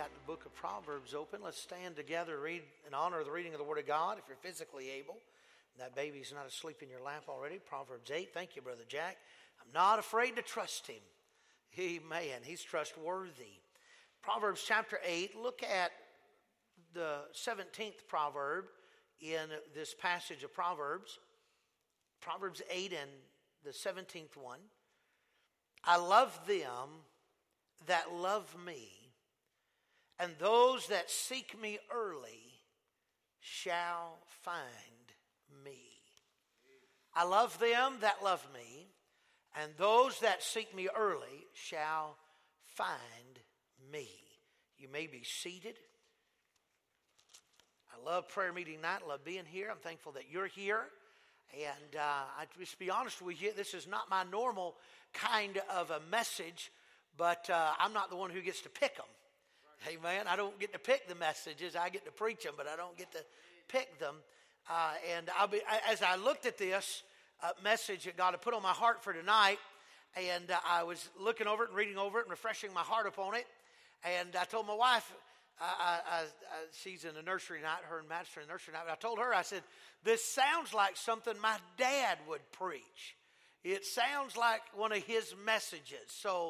got the book of Proverbs open. Let's stand together, read in honor of the reading of the Word of God, if you're physically able. That baby's not asleep in your lap already. Proverbs 8. Thank you, Brother Jack. I'm not afraid to trust him. Amen. He's trustworthy. Proverbs chapter 8. Look at the 17th proverb in this passage of Proverbs. Proverbs 8 and the 17th one. I love them that love me, and those that seek me early shall find me. I love them that love me, and those that seek me early shall find me. You may be seated. I love prayer meeting night. I love being here. I'm thankful that you're here. And I just be honest with you, this is not my normal kind of a message, but I'm not the one who gets to pick them. Amen. I don't get to pick the messages. I get to preach them, but I don't get to pick them. And as I looked at this message that God had put on my heart for tonight, and I was looking over it and reading over it and refreshing my heart upon it, and I told my wife, she's in the nursery night, her and Matt's in the nursery night, but I told her, I said, this sounds like something my dad would preach. It sounds like one of his messages. So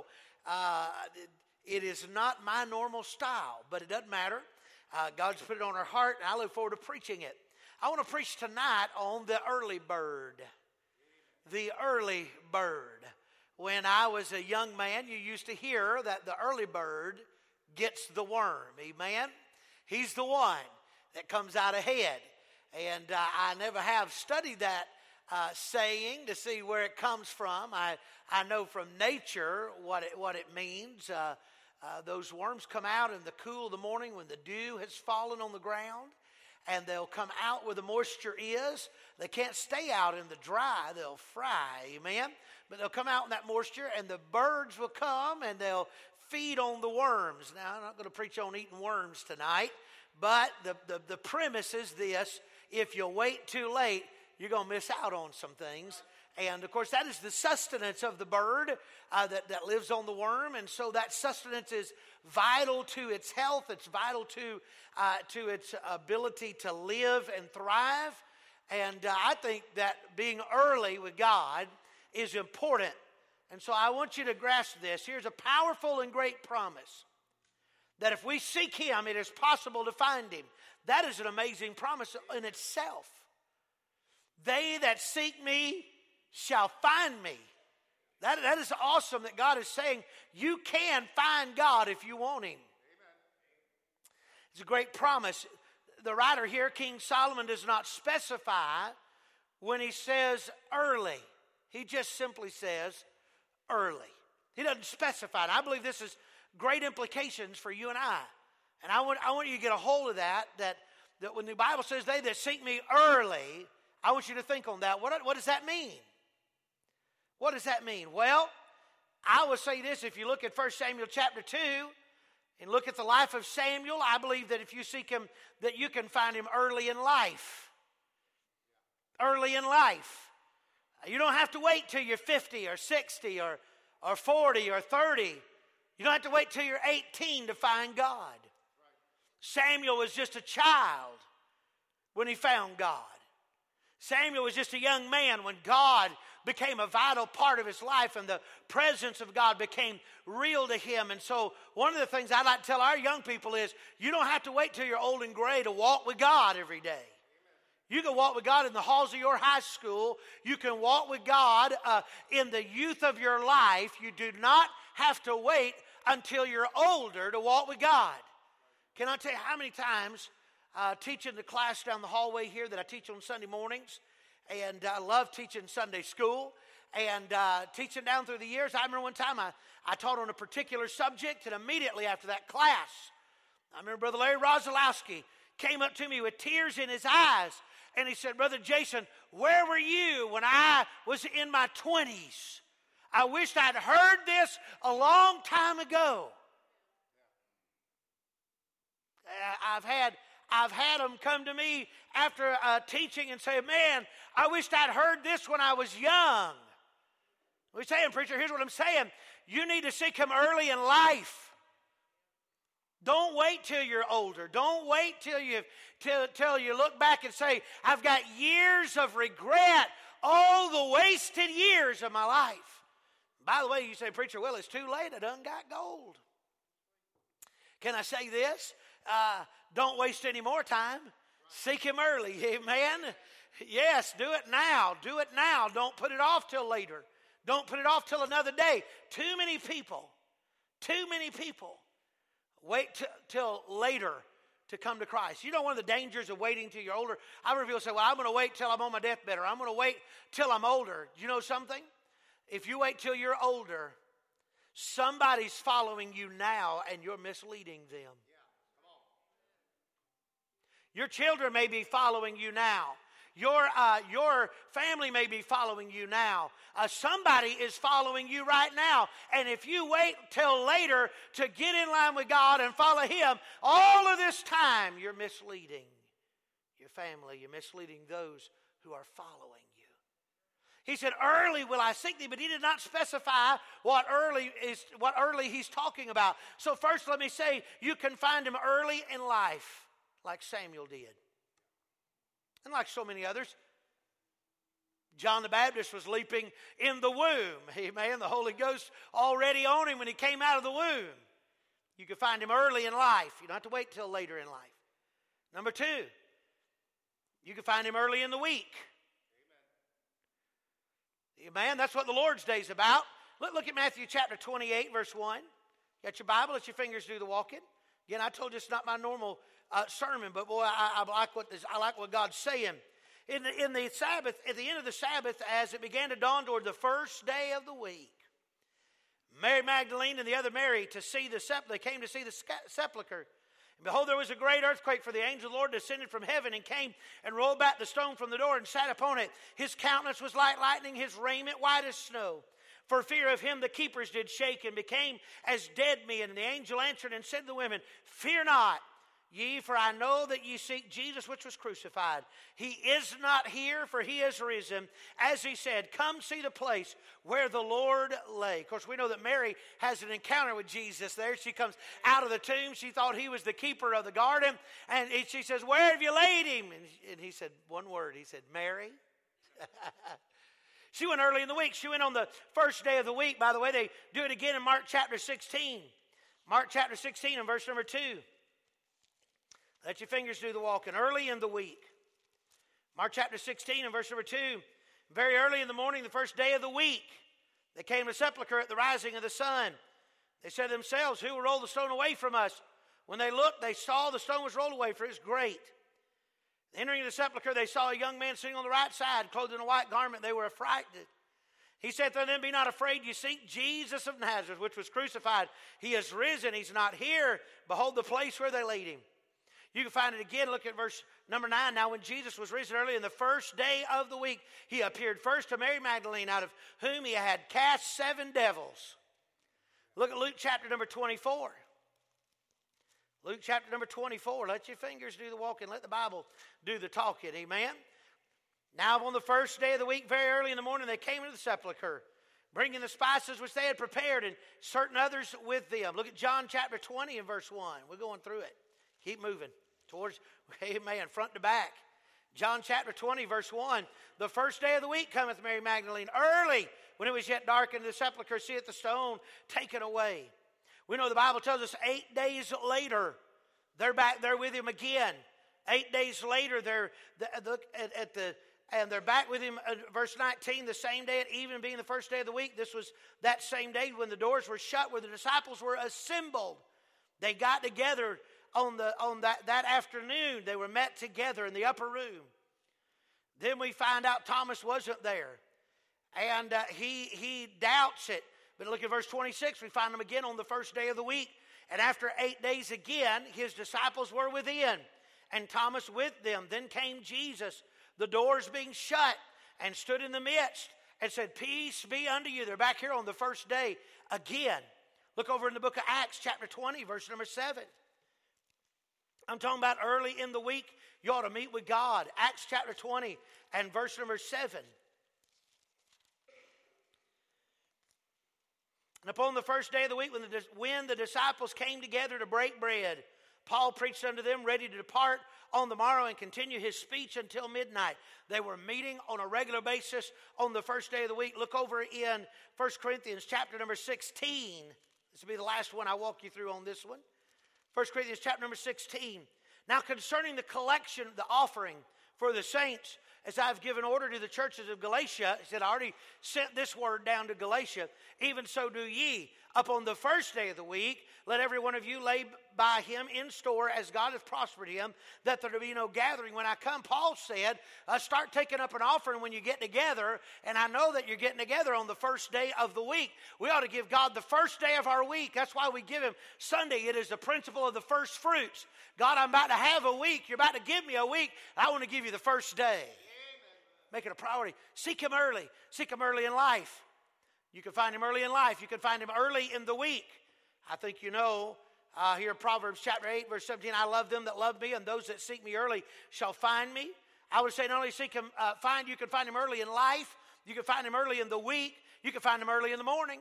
it is not my normal style, but it doesn't matter. God's put it on her heart, and I look forward to preaching it. I want to preach tonight on the early bird. The early bird. When I was a young man, you used to hear that the early bird gets the worm. Amen? He's the one that comes out ahead. And I never have studied that saying to see where it comes from. I know from nature what it means. Those worms come out in the cool of the morning when the dew has fallen on the ground, and they'll come out where the moisture is. They can't stay out in the dry. They'll fry, amen? But they'll come out in that moisture, and the birds will come, and they'll feed on the worms. Now, I'm not going to preach on eating worms tonight, but the premise is this: if you wait too late, you're going to miss out on some things. And, of course, that is the sustenance of the bird that lives on the worm. And so that sustenance is vital to its health. It's vital to its ability to live and thrive. And I think that being early with God is important. And so I want you to grasp this. Here's a powerful and great promise that if we seek Him, it is possible to find Him. That is an amazing promise in itself. They that seek me shall find me. That is awesome that God is saying you can find God if you want Him. Amen. It's a great promise. The writer here, King Solomon, does not specify when he says early. He just simply says early. He doesn't specify. And I believe this is great implications for you and I. And I want you to get a hold of that when the Bible says they that seek me early, I want you to think on that. What does that mean? What does that mean? Well, I will say this. If you look at 1 Samuel chapter 2 and look at the life of Samuel, I believe that if you seek him, that you can find him early in life. Early in life. You don't have to wait till you're 50 or 60 or 40 or 30. You don't have to wait till you're 18 to find God. Samuel was just a child when he found God. Samuel was just a young man when God became a vital part of his life and the presence of God became real to him. And so one of the things I'd like to tell our young people is you don't have to wait till you're old and gray to walk with God every day. You can walk with God in the halls of your high school. You can walk with God in the youth of your life. You do not have to wait until you're older to walk with God. Can I tell you how many times teaching the class down the hallway here that I teach on Sunday mornings, and I love teaching Sunday school, and teaching down through the years. I remember one time I taught on a particular subject, and immediately after that class, I remember Brother Larry Rosalowski came up to me with tears in his eyes, and he said, Brother Jason, where were you when I was in my 20s? I wished I'd heard this a long time ago. I've had them come to me after teaching and say, man, I wished I'd heard this when I was young. What are you saying, preacher? Here's what I'm saying. You need to seek him early in life. Don't wait till you're older. Don't wait till you look back and say, I've got years of regret. Oh, the wasted years of my life. By the way, you say, preacher, well, it's too late. I done got gold. Can I say this? Don't waste any more time. Seek Him early. Amen. Yes, do it now. Do it now. Don't put it off till later. Don't put it off till another day. Too many people wait till later to come to Christ. You know one of the dangers of waiting till you're older? I've heard people say, well, I'm going to wait till I'm on my deathbed, or I'm going to wait till I'm older. You know something? If you wait till you're older, somebody's following you now and you're misleading them. Your children may be following you now. Your family may be following you now. Somebody is following you right now. And if you wait till later to get in line with God and follow Him, all of this time you're misleading your family. You're misleading those who are following you. He said, early will I seek thee, but He did not specify what early He's talking about. So first let me say, you can find Him early in life, like Samuel did. And like so many others, John the Baptist was leaping in the womb. Amen. The Holy Ghost already on him when he came out of the womb. You can find Him early in life. You don't have to wait till later in life. Number two, you can find Him early in the week. Amen. That's what the Lord's Day is about. Look at Matthew chapter 28, verse 1. You got your Bible, let your fingers do the walking. Again, I told you it's not my normal sermon, but boy, I like what God's saying. In the Sabbath, at the end of the Sabbath, as it began to dawn toward the first day of the week, Mary Magdalene and the other Mary they came to see the sepulchre. And behold, there was a great earthquake, for the angel of the Lord descended from heaven and came and rolled back the stone from the door and sat upon it. His countenance was like lightning, his raiment white as snow. For fear of him the keepers did shake and became as dead men. And the angel answered and said to the women, fear not, ye, for I know that ye seek Jesus which was crucified. He is not here, for He is risen. As He said, come see the place where the Lord lay. Of course, we know that Mary has an encounter with Jesus there. She comes out of the tomb. She thought He was the keeper of the garden. And she says, where have you laid Him? And He said one word. He said, Mary. She went early in the week. She went on the first day of the week. By the way, they do it again in Mark chapter 16. Mark chapter 16 and verse number 2. Let your fingers do the walking. Early in the week. Mark chapter 16 and verse number 2. Very early in the morning, the first day of the week, they came to the sepulchre at the rising of the sun. They said to themselves, who will roll the stone away from us? When they looked, they saw the stone was rolled away, for it was great. Entering the sepulchre, they saw a young man sitting on the right side, clothed in a white garment. They were affrighted. He said to them, be not afraid. You seek Jesus of Nazareth, which was crucified. He is risen. He's not here. Behold the place where they laid Him. You can find it again. Look at verse number 9. Now when Jesus was risen early in the first day of the week, He appeared first to Mary Magdalene, out of whom He had cast 7 devils. Look at Luke chapter number 24. Luke chapter number 24. Let your fingers do the walking. Let the Bible do the talking. Amen. Now on the first day of the week, very early in the morning, they came into the sepulchre, bringing the spices which they had prepared, and certain others with them. Look at John chapter 20 and verse 1. We're going through it. Keep moving towards, amen, front to back. John chapter 20, verse 1. The first day of the week cometh Mary Magdalene early, when it was yet dark, into the sepulchre, seeth the stone taken away. We know the Bible tells us 8 days later, they're back there with Him again. 8 days later, they're back with Him. Verse 19, the same day at even being the first day of the week. This was that same day when the doors were shut, where the disciples were assembled. They got together on that afternoon. They were met together in the upper room. Then we find out Thomas wasn't there, and he doubts it. But look at verse 26. We find Him again on the first day of the week. And after 8 days again, His disciples were within, and Thomas with them. Then came Jesus, the doors being shut, and stood in the midst, and said, peace be unto you. They're back here on the first day again. Look over in the book of Acts, chapter 20, verse number 7. I'm talking about early in the week, you ought to meet with God. Acts chapter 20 and verse number 7. And upon the first day of the week, when the disciples came together to break bread, Paul preached unto them, ready to depart on the morrow and continue his speech until midnight. They were meeting on a regular basis on the first day of the week. Look over in 1 Corinthians chapter number 16. This will be the last one I walk you through on this one. 1 Corinthians chapter number 16. Now concerning the collection, the offering for the saints, as I've given order to the churches of Galatia, he said, I already sent this word down to Galatia, even so do ye. Upon the first day of the week, let every one of you lay by him in store as God hath prospered him, that there be no gathering. When I come, Paul said, start taking up an offering when you get together, and I know that you're getting together on the first day of the week. We ought to give God the first day of our week. That's why we give him Sunday. It is the principle of the first fruits. God, I'm about to have a week. You're about to give me a week. I want to give you the first day. Make it a priority. Seek him early. Seek him early in life. You can find him early in life. You can find him early in the week. I think you know here in Proverbs chapter 8, verse 17, I love them that love me, and those that seek me early shall find me. I would say not only seek him, you can find him early in life. You can find him early in the week. You can find him early in the morning.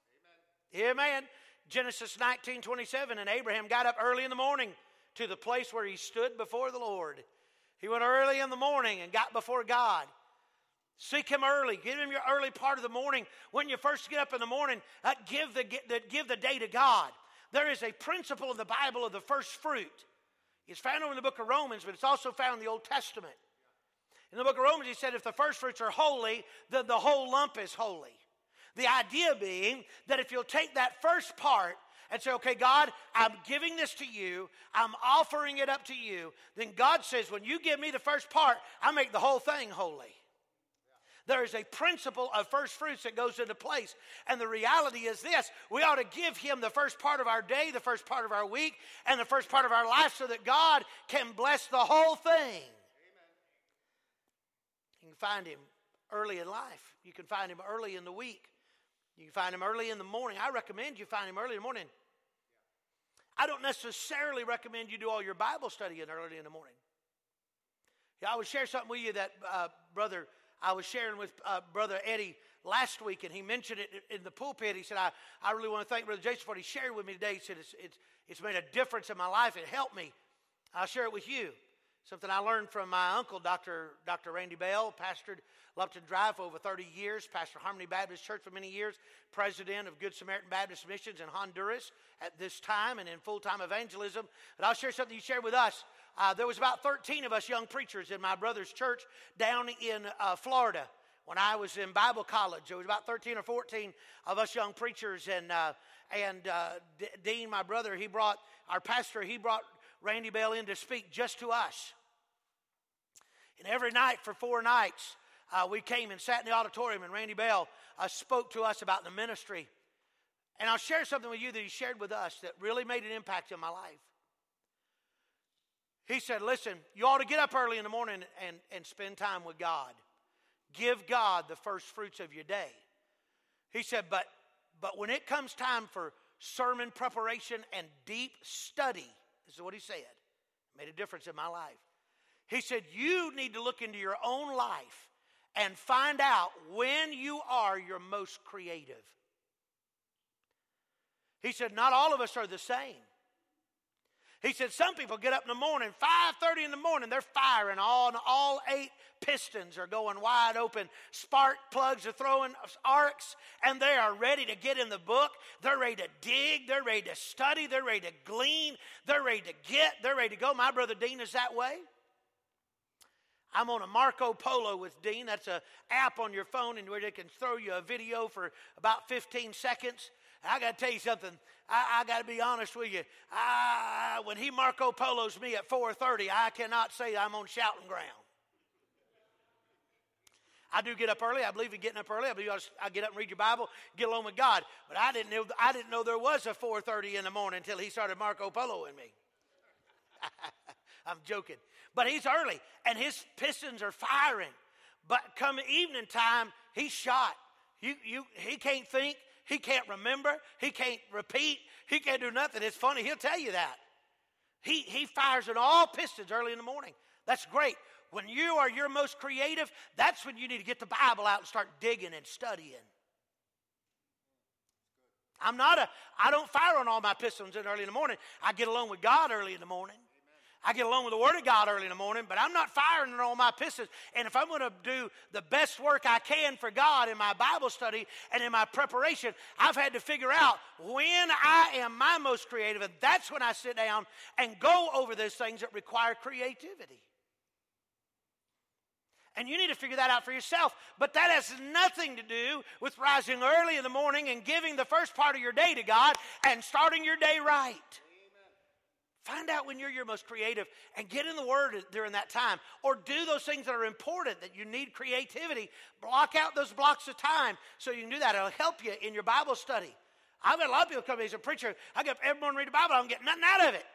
Amen. Amen. Genesis 19:27, and Abraham got up early in the morning to the place where he stood before the Lord. He went early in the morning and got before God. Seek him early. Give him your early part of the morning. When you first get up in the morning, give the day to God. There is a principle in the Bible of the first fruit. It's found in the book of Romans, but it's also found in the Old Testament. In the book of Romans, he said, if the first fruits are holy, then the whole lump is holy. The idea being that if you'll take that first part and say, okay, God, I'm giving this to you. I'm offering it up to you. Then God says, when you give me the first part, I make the whole thing holy. There is a principle of first fruits that goes into place. And the reality is this. We ought to give him the first part of our day, the first part of our week, and the first part of our life so that God can bless the whole thing. Amen. You can find him early in life. You can find him early in the week. You can find him early in the morning. I recommend you find him early in the morning. I don't necessarily recommend you do all your Bible study early in the morning. Yeah, I would share something with you that I was sharing with Brother Eddie last week, and he mentioned it in the pulpit. He said, I really want to thank Brother Jason for what he shared with me today. He said, it's made a difference in my life. It helped me. I'll share it with you. Something I learned from my uncle, Dr. Randy Bell, pastored Lupton Drive for over 30 years, pastored Harmony Baptist Church for many years, president of Good Samaritan Baptist Missions in Honduras at this time and in full-time evangelism. But I'll share something you shared with us. There was about 13 of us young preachers in my brother's church down in Florida. When I was in Bible college, there was about 13 or 14 of us young preachers. And Dean, my brother, our pastor, he brought Randy Bell in to speak just to us. And every night for 4 nights, we came and sat in the auditorium, and Randy Bell spoke to us about the ministry. And I'll share something with you that he shared with us that really made an impact in my life. He said, listen, you ought to get up early in the morning and spend time with God. Give God the first fruits of your day. He said, but when it comes time for sermon preparation and deep study, this is what he said. It made a difference in my life. He said, you need to look into your own life and find out when you are your most creative. He said, not all of us are the same. He said, some people get up in the morning, 5:30 in the morning, they're firing all 8 pistons are going wide open. Spark plugs are throwing arcs, and they are ready to get in the book. They're ready to dig. They're ready to study. They're ready to glean. They're ready to they're ready to go. My brother Dean is that way. I'm on a Marco Polo with Dean. That's an app on your phone and where they can throw you a video for about 15 seconds. I got to tell you something. I got to be honest with you. When he Marco Polos me at 4:30, I cannot say I'm on shouting ground. I do get up early. I believe in getting up early. I get up and read your Bible, get along with God. But I didn't know there was a 4:30 in the morning until he started Marco Poloing me. I'm joking. But he's early, and his pistons are firing. But come evening time, he's shot. He can't think. He can't remember. He can't repeat. He can't do nothing. It's funny. He'll tell you that. He fires in all pistons early in the morning. That's great. When you are your most creative, that's when you need to get the Bible out and start digging and studying. I don't fire on all my pistons in early in the morning. I get along with God early in the morning. I get along with the Word of God early in the morning, but I'm not firing on all my pistons. And if I'm going to do the best work I can for God in my Bible study and in my preparation, I've had to figure out when I am my most creative, and that's when I sit down and go over those things that require creativity. And you need to figure that out for yourself. But that has nothing to do with rising early in the morning and giving the first part of your day to God and starting your day right. Find out when you're your most creative and get in the Word during that time. Or do those things that are important that you need creativity. Block out those blocks of time so you can do that. It'll help you in your Bible study. I've had a lot of people come to me as a preacher. I get up every morning and read the Bible. I don't get nothing out of it.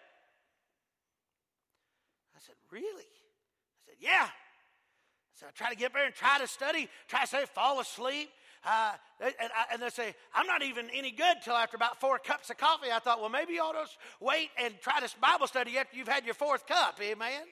I said, really? I said, yeah. So I try to get up there and try to study, fall asleep. And they say, I'm not even any good till after about 4 cups of coffee. I thought, well, maybe you ought to wait and try this Bible study after you've had your 4th cup. Amen?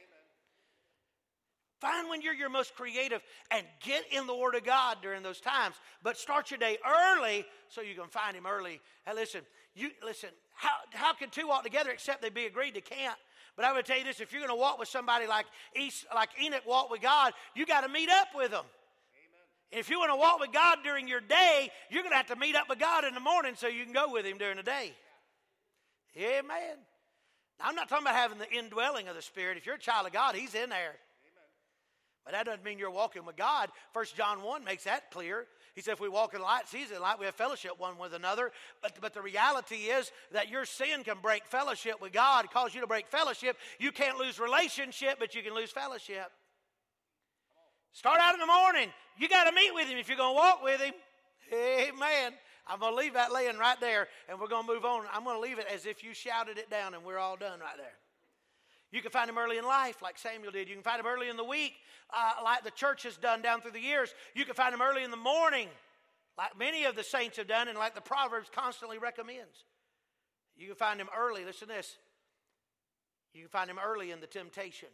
Find when you're your most creative and get in the Word of God during those times. But start your day early so you can find Him early. Hey, listen, how can two walk together except they be agreed? They can't. But I would tell you this, if you're going to walk with somebody like Enoch walked with God, you got to meet up with them. Amen. If you want to walk with God during your day, you're going to have to meet up with God in the morning so you can go with Him during the day. Yeah. Amen. I'm not talking about having the indwelling of the Spirit. If you're a child of God, He's in there. Amen. But that doesn't mean you're walking with God. 1 John 1 makes that clear. He said if we walk in light, He's in light, we have fellowship one with another. But the reality is that your sin can break fellowship with God, cause you to break fellowship. You can't lose relationship, but you can lose fellowship. Start out in the morning. You got to meet with Him if you're going to walk with Him. Amen. I'm going to leave that laying right there, and we're going to move on. I'm going to leave it as if you shouted it down, and we're all done right there. You can find Him early in life like Samuel did. You can find Him early in the week like the church has done down through the years. You can find Him early in the morning like many of the saints have done and like the Proverbs constantly recommends. You can find Him early. Listen to this. You can find Him early in the temptation.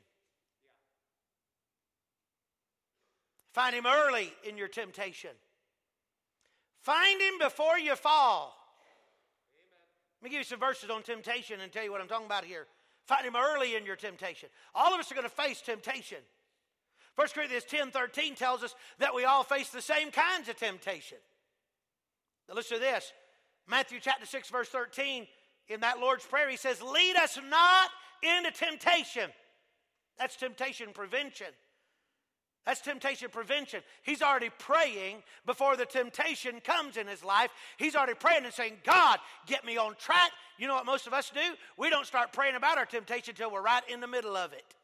Find Him early in your temptation. Find Him before you fall. Let me give you some verses on temptation and tell you what I'm talking about here. Find Him early in your temptation. All of us are going to face temptation. 1 Corinthians 10:13 tells us that we all face the same kinds of temptation. Now listen to this. Matthew chapter 6 verse 13, in that Lord's Prayer, He says, lead us not into temptation. That's temptation prevention. That's temptation prevention. He's already praying before the temptation comes in his life. He's already praying and saying, God, get me on track. You know what most of us do? We don't start praying about our temptation until we're right in the middle of it.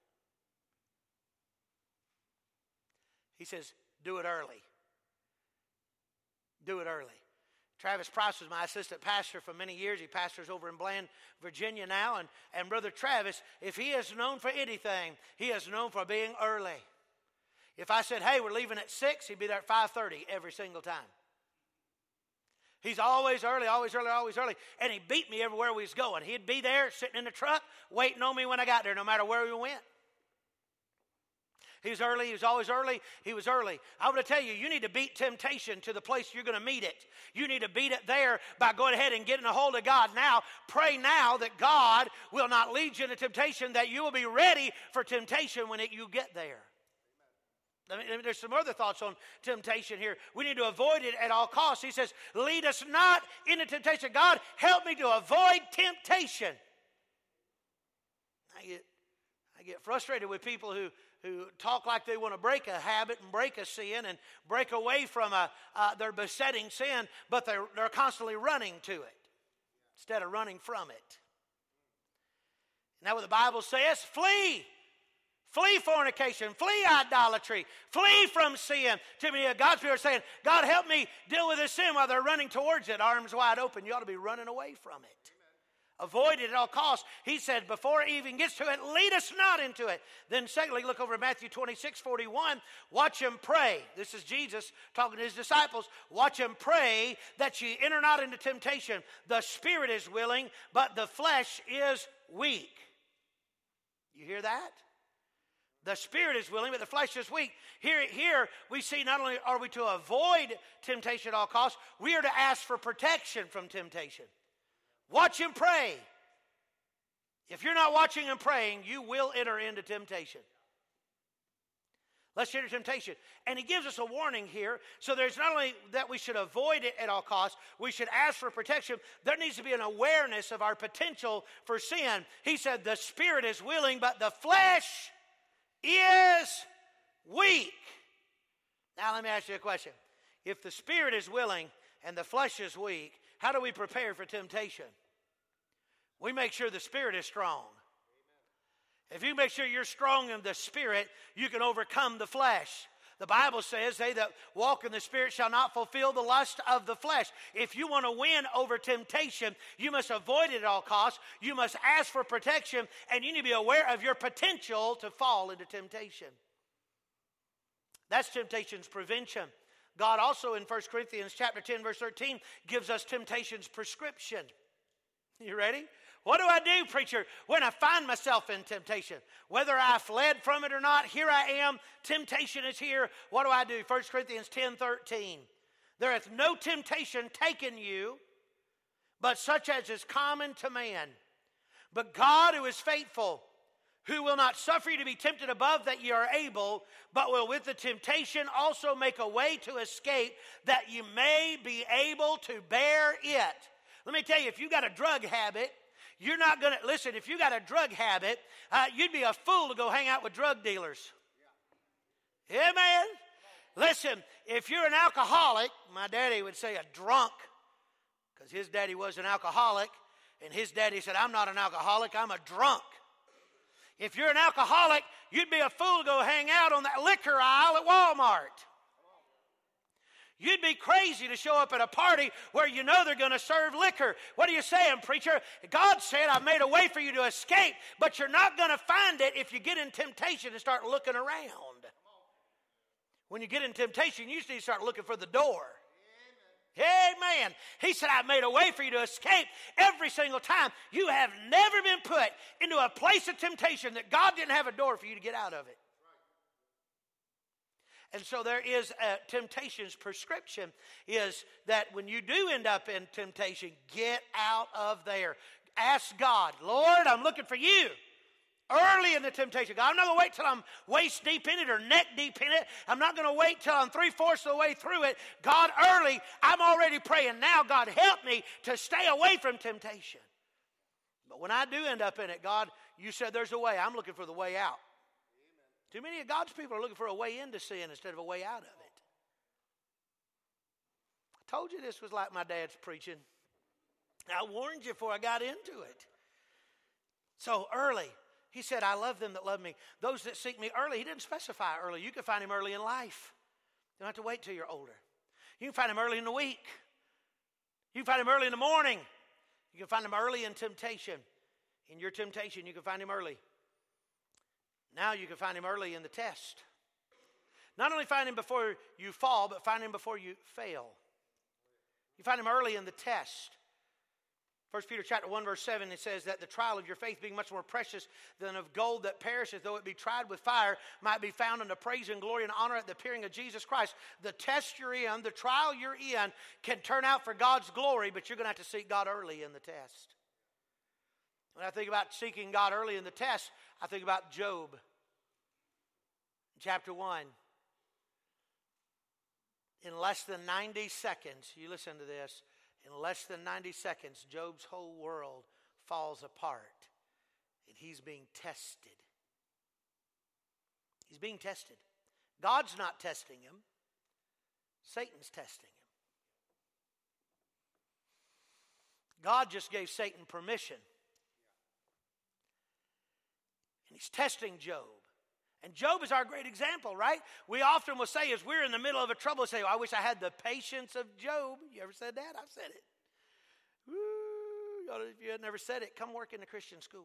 He says, do it early. Do it early. Travis Price was my assistant pastor for many years. He pastors over in Bland, Virginia now. And Brother Travis, if he is known for anything, he is known for being early. If I said, hey, we're leaving at 6, he'd be there at 5:30 every single time. He's always early, always early, always early. And he beat me everywhere we was going. He'd be there sitting in the truck waiting on me when I got there, no matter where we went. He was early. He was always early. He was early. I want to tell you, you need to beat temptation to the place you're going to meet it. You need to beat it there by going ahead and getting a hold of God now. Pray now that God will not lead you into temptation, that you will be ready for temptation when you get there. There's some other thoughts on temptation here. We need to avoid it at all costs. He says, lead us not into temptation. God, help me to avoid temptation. I get frustrated with people who talk like they want to break a habit and break a sin and break away from their besetting sin, but they're constantly running to it instead of running from it. Isn't that what the Bible says? Flee. Flee fornication. Flee idolatry. Flee from sin. Too many of God's people are saying, God, help me deal with this sin while they're running towards it, arms wide open. You ought to be running away from it. Avoid it at all costs. He said, before it even gets to it, lead us not into it. Then secondly, look over at Matthew 26:41. Watch him pray. This is Jesus talking to his disciples. Watch him pray that ye enter not into temptation. The spirit is willing, but the flesh is weak. You hear that? The spirit is willing, but the flesh is weak. Here we see not only are we to avoid temptation at all costs, we are to ask for protection from temptation. Watch and pray. If you're not watching and praying, you will enter into temptation. Let's enter temptation. And he gives us a warning here. So there's not only that we should avoid it at all costs, we should ask for protection. There needs to be an awareness of our potential for sin. He said the spirit is willing, but the flesh is weak. Now let me ask you a question. If the spirit is willing and the flesh is weak, how do we prepare for temptation? We make sure the spirit is strong. If you make sure you're strong in the spirit, you can overcome the flesh. The Bible says, they that walk in the spirit shall not fulfill the lust of the flesh. If you want to win over temptation, you must avoid it at all costs. You must ask for protection, and you need to be aware of your potential to fall into temptation. That's temptation's prevention. God also in 1 Corinthians chapter 10, verse 13, gives us temptation's prescription. You ready? What do I do, preacher, when I find myself in temptation? Whether I fled from it or not, here I am. Temptation is here. What do I do? 1 Corinthians 10:13. There hath no temptation taken you, but such as is common to man. But God, who is faithful, who will not suffer you to be tempted above that ye are able, but will with the temptation also make a way to escape, that you may be able to bear it. Let me tell you, if you got a drug habit, you're not going to, listen, if you got a drug habit, you'd be a fool to go hang out with drug dealers. Yeah, man. Listen, if you're an alcoholic, my daddy would say a drunk, because his daddy was an alcoholic, and his daddy said, I'm not an alcoholic, I'm a drunk. If you're an alcoholic, you'd be a fool to go hang out on that liquor aisle at Walmart. You'd be crazy to show up at a party where you know they're going to serve liquor. What are you saying, preacher? God said, I've made a way for you to escape, but you're not going to find it if you get in temptation and start looking around. When you get in temptation, you usually start looking for the door. Amen. He said, I've made a way for you to escape every single time. You have never been put into a place of temptation that God didn't have a door for you to get out of it. And so there is a temptation's prescription is that when you do end up in temptation, get out of there. Ask God, Lord, I'm looking for you. Early in the temptation. God, I'm not going to wait till I'm waist deep in it or neck deep in it. I'm not going to wait till I'm 3/4 of the way through it. God, early, I'm already praying now. God, help me to stay away from temptation. But when I do end up in it, God, you said there's a way. I'm looking for the way out. Too many of God's people are looking for a way into sin instead of a way out of it. I told you this was like my dad's preaching. I warned you before I got into it. So early, he said, I love them that love me. Those that seek me early. He didn't specify early. You can find him early in life. You don't have to wait till you're older. You can find him early in the week. You can find him early in the morning. You can find him early in temptation. In your temptation, you can find him early. Now you can find him early in the test. Not only find him before you fall, but find him before you fail. You find him early in the test. 1 Peter chapter 1, verse 7, it says that the trial of your faith being much more precious than of gold that perisheth, though it be tried with fire, might be found unto praise and glory and honor at the appearing of Jesus Christ. The test you're in, the trial you're in, can turn out for God's glory, but you're going to have to seek God early in the test. When I think about seeking God early in the test, I think about Job. Chapter 1. In less than 90 seconds, you listen to this, in less than 90 seconds, Job's whole world falls apart. And he's being tested. He's being tested. God's not testing him. Satan's testing him. God just gave Satan permission. And he's testing Job. And Job is our great example, right? We often will say as we're in the middle of a trouble, say, I wish I had the patience of Job. You ever said that? I've said it. Woo. If you had never said it, come work in the Christian school.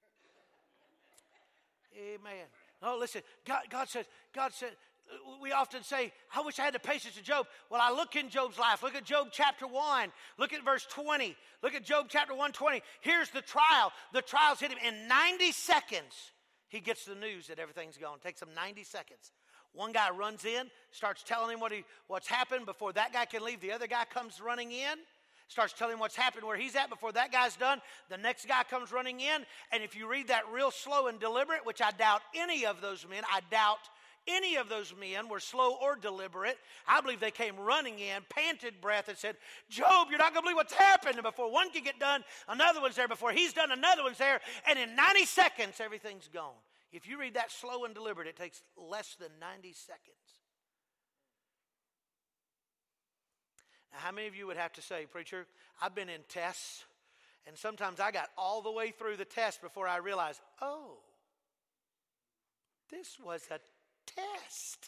Amen. No, listen, God said, we often say, I wish I had the patience of Job. Well, I look in Job's life. Look at Job chapter 1. Look at verse 20. Look at Job chapter 1:20. Here's the trial. The trials hit him in 90 seconds. he gets the news that everything's gone. It takes him 90 seconds. One guy runs in, starts telling him what's happened. Before that guy can leave, the other guy comes running in, starts telling him what's happened, where he's at. Before that guy's done, the next guy comes running in. And if you read that real slow and deliberate, which I doubt any of those men were slow or deliberate. I believe they came running in, panted breath, and said, Job, you're not going to believe what's happened. And before one can get done, another one's there. Before he's done, another one's there. And in 90 seconds, everything's gone. If you read that slow and deliberate, it takes less than 90 seconds. Now, how many of you would have to say, preacher, I've been in tests, and sometimes I got all the way through the test before I realized, oh, this was a test.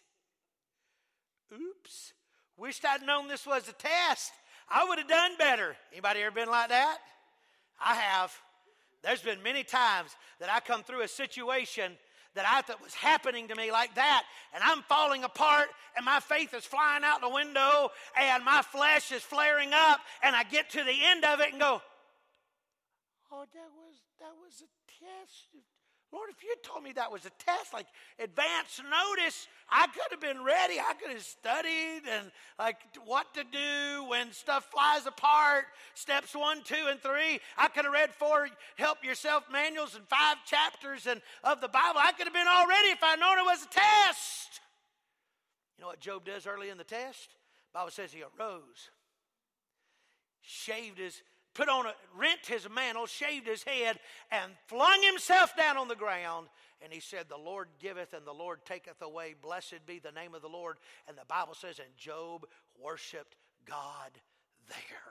Oops. Wished I'd known this was a test. I would have done better. Anybody ever been like that? I have. There's been many times that I come through a situation that I thought was happening to me like that, and I'm falling apart, and my faith is flying out the window, and my flesh is flaring up, and I get to the end of it and go, oh, that was a test. Lord, if you told me that was a test, like advance notice, I could have been ready. I could have studied and like what to do when stuff flies apart. Steps 1, 2, and 3. I could have read 4 help yourself manuals and 5 chapters of the Bible. I could have been all ready if I'd known it was a test. You know what Job does early in the test? The Bible says he arose, rent his mantle, shaved his head, and flung himself down on the ground. And he said, the Lord giveth and the Lord taketh away. Blessed be the name of the Lord. And the Bible says, and Job worshiped God there.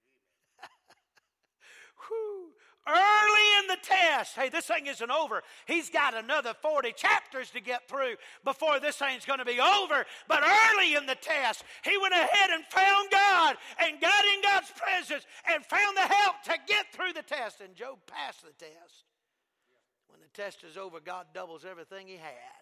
Whew. Early in the test, hey, this thing isn't over. He's got another 40 chapters to get through before this thing's going to be over. But early in the test, he went ahead and found God and got in God's presence and found the help to get through the test. And Job passed the test. When the test is over, God doubles everything he had.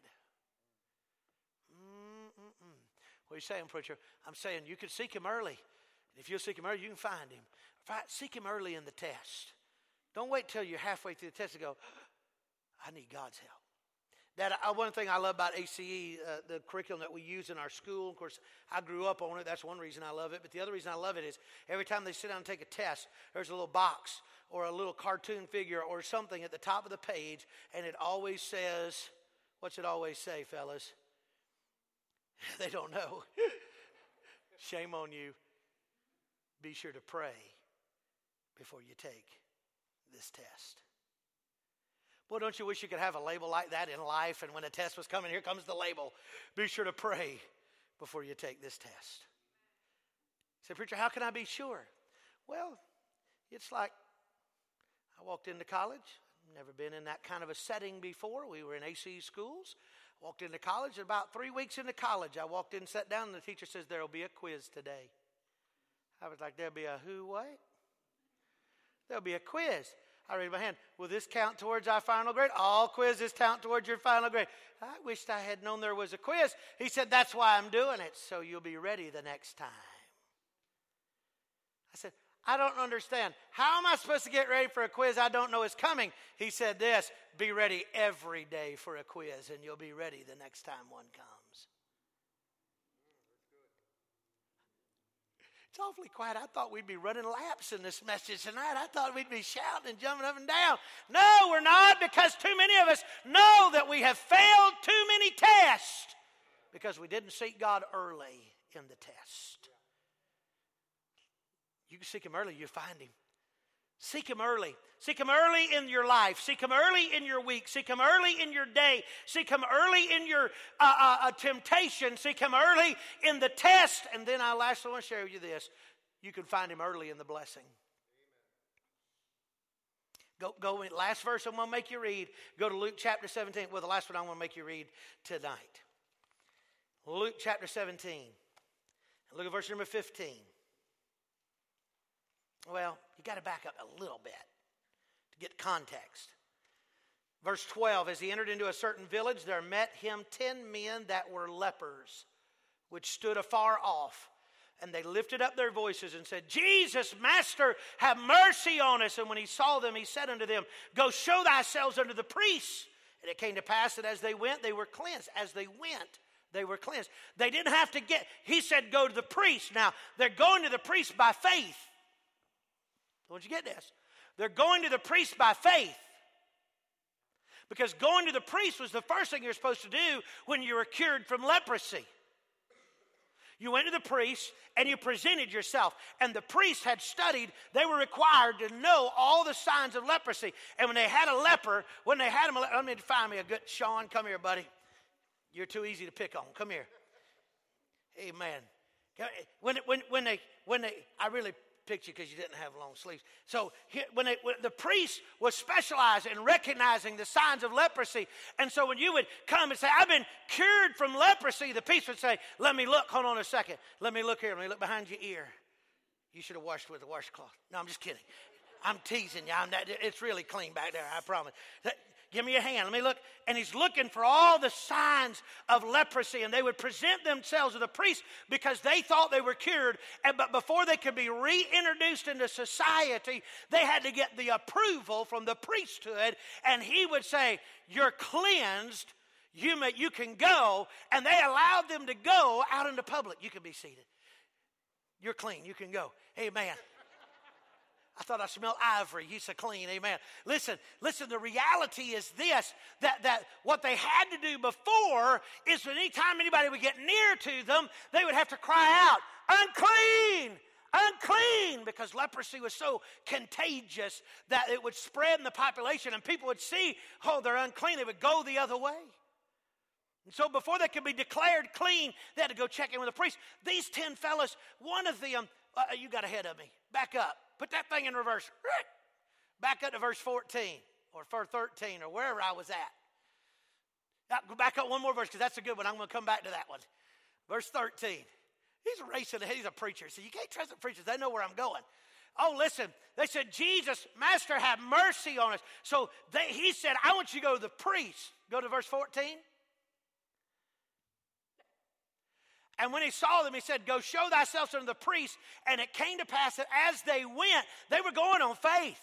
What are you saying, preacher? I'm saying you can seek him early. And if you'll seek him early, you can find him. Seek him early in the test. Don't wait till you're halfway through the test and go, I need God's help. One thing I love about ACE, the curriculum that we use in our school, of course, I grew up on it. That's one reason I love it. But the other reason I love it is every time they sit down and take a test, there's a little box or a little cartoon figure or something at the top of the page, and it always says, what's it always say, fellas? They don't know. Shame on you. Be sure to pray before you take this test. Boy, don't you wish you could have a label like that in life, and when a test was coming, here comes the label. Be sure to pray before you take this test. You say, preacher, how can I be sure? Well, it's like I walked into college. Never been in that kind of a setting before. We were in AC schools. Walked into college, and about 3 weeks into college, I walked in, sat down, and the teacher says, there will be a quiz today. I was like, there'll be a who, what? There'll be a quiz. I raised my hand. Will this count towards our final grade? All quizzes count towards your final grade. I wished I had known there was a quiz. He said, that's why I'm doing it, so you'll be ready the next time. I said, I don't understand. How am I supposed to get ready for a quiz I don't know is coming? He said this, be ready every day for a quiz, and you'll be ready the next time one comes. It's awfully quiet. I thought we'd be running laps in this message tonight. I thought we'd be shouting and jumping up and down. No, we're not, because too many of us know that we have failed too many tests because we didn't seek God early in the test. You can seek him early, you'll find him. Seek him early. Seek him early in your life. Seek him early in your week. Seek him early in your day. Seek him early in your temptation. Seek him early in the test. And then I lastly want to share with you this. You can find him early in the blessing. Go in. Last verse I'm going to make you read. Go to Luke chapter 17. Well, the last one I want to make you read tonight. Luke chapter 17. Look at verse number 15. Well, you got to back up a little bit to get context. Verse 12, as he entered into a certain village, there met him 10 men that were lepers, which stood afar off. And they lifted up their voices and said, Jesus, Master, have mercy on us. And when he saw them, he said unto them, go show thyselves unto the priests. And it came to pass that as they went, they were cleansed. As they went, they were cleansed. They didn't have to he said, go to the priest. Now, they're going to the priest by faith. Don't you get this? They're going to the priest by faith. Because going to the priest was the first thing you're supposed to do when you were cured from leprosy. You went to the priest and you presented yourself. And the priest had studied, they were required to know all the signs of leprosy. And when they had a leper, let me find me a good, Sean, come here, buddy. You're too easy to pick on. Come here. Amen. I really picked you because you didn't have long sleeves. So when the priest was specialized in recognizing the signs of leprosy, and so when you would come and say, I've been cured from leprosy, the priest would say, let me look, hold on a second. Let me look here, let me look behind your ear. You should have washed with a washcloth. No, I'm just kidding. I'm teasing you. It's really clean back there, I promise. Give me your hand. Let me look. And he's looking for all the signs of leprosy. And they would present themselves to the priest because they thought they were cured. But before they could be reintroduced into society, they had to get the approval from the priesthood. And he would say, you're cleansed. You can go. And they allowed them to go out into public. You can be seated. You're clean. You can go. Amen. I thought I smelled ivory. He's so clean. Amen. Listen, the reality is this, that what they had to do before is anytime anybody would get near to them, they would have to cry out, unclean, unclean, because leprosy was so contagious that it would spread in the population and people would see, oh, they're unclean. They would go the other way. And so before they could be declared clean, they had to go check in with the priest. These 10 fellas, one of them, you got ahead of me. Back up. Put that thing in reverse. Back up to verse 14 or 13 or wherever I was at. Now, go back up one more verse because that's a good one. I'm going to come back to that one. Verse 13. He's racing. He's a preacher. So you can't trust the preachers. They know where I'm going. Oh, listen. They said, Jesus, Master, have mercy on us. So he said, I want you to go to the priest. Go to verse 14. And when he saw them, he said, go show thyself unto the priest. And it came to pass that as they went, they were going on faith.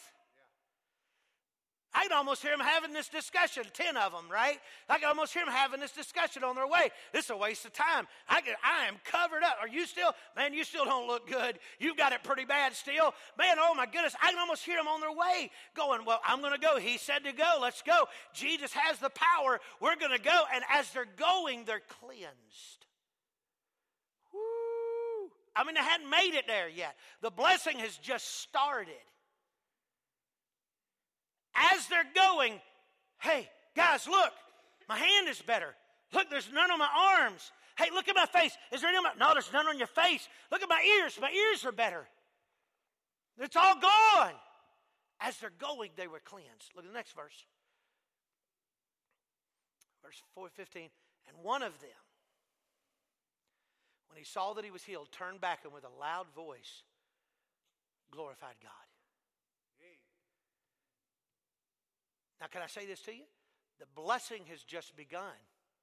I could almost hear them having this discussion, 10 of them, right? I could almost hear them having this discussion on their way. This is a waste of time. I am covered up. Are you still? Man, you still don't look good. You've got it pretty bad still. Man, oh my goodness. I can almost hear them on their way going, well, I'm going to go. He said to go. Let's go. Jesus has the power. We're going to go. And as they're going, they're cleansed. I mean, they hadn't made it there yet. The blessing has just started. As they're going, hey, guys, look, my hand is better. Look, there's none on my arms. Hey, look at my face. Is there any on my... No, there's none on your face. Look at my ears. My ears are better. It's all gone. As they're going, they were cleansed. Look at the next verse. Verse 4:15. And one of them, when he saw that he was healed, turned back and with a loud voice glorified God. Now, can I say this to you? The blessing has just begun.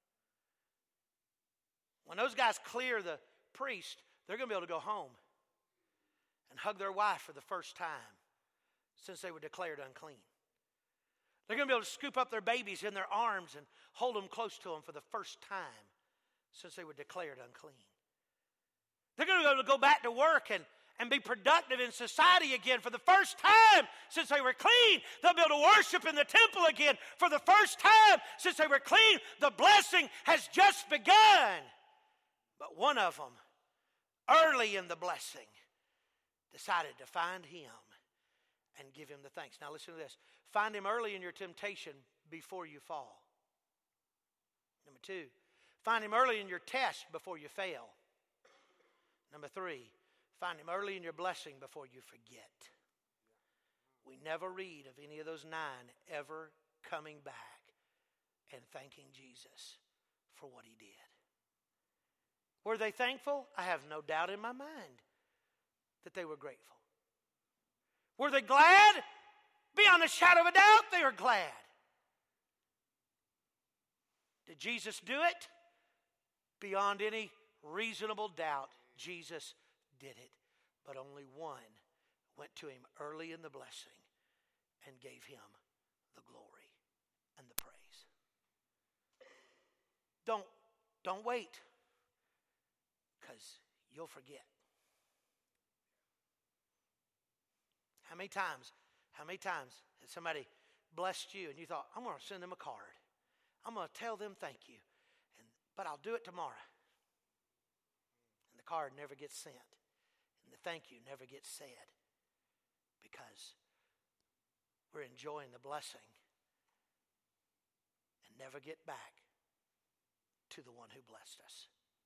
When those guys clear the priest, they're going to be able to go home and hug their wife for the first time since they were declared unclean. They're going to be able to scoop up their babies in their arms and hold them close to them for the first time since they were declared unclean. They're going to be able to go back to work and be productive in society again for the first time since they were clean. They'll be able to worship in the temple again for the first time since they were clean. The blessing has just begun. But one of them, early in the blessing, decided to find him and give him the thanks. Now listen to this. Find him early in your temptation before you fall. Number 2, find him early in your test before you fail. Number 3, find him early in your blessing before you forget. We never read of any of those 9 ever coming back and thanking Jesus for what he did. Were they thankful? I have no doubt in my mind that they were grateful. Were they glad? Beyond a shadow of a doubt, they were glad. Did Jesus do it? Beyond any reasonable doubt, Jesus did it. But only one went to him early in the blessing and gave him the glory and the praise. Don't wait, because you'll forget. How many times has somebody blessed you and you thought, I'm going to send them a card. I'm going to tell them thank you, but I'll do it tomorrow. And the card never gets sent. And the thank you never gets said because we're enjoying the blessing and never get back to the one who blessed us.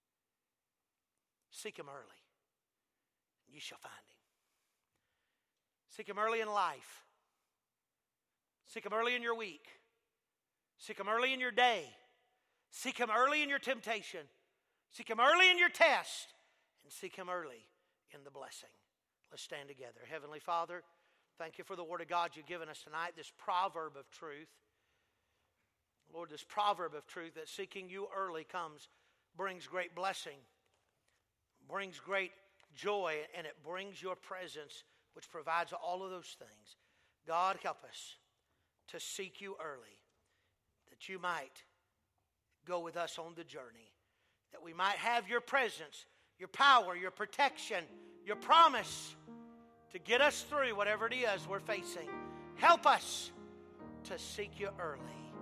Seek him early, and you shall find him. Seek him early in life. Seek him early in your week. Seek him early in your day. Seek him early in your temptation. Seek him early in your test. And seek him early in the blessing. Let's stand together. Heavenly Father, thank you for the word of God you've given us tonight, this proverb of truth. Lord, this proverb of truth that seeking you early brings great blessing, brings great joy, and it brings your presence, which provides all of those things. God, help us to seek you early, that you might go with us on the journey, that we might have your presence, your power, your protection, your promise to get us through whatever it is we're facing. Help us to seek you early.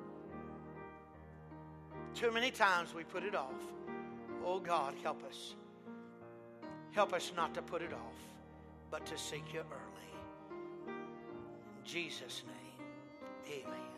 Too many times we put it off. Oh God, help us. Help us not to put it off, but to seek you early. In Jesus' name, amen.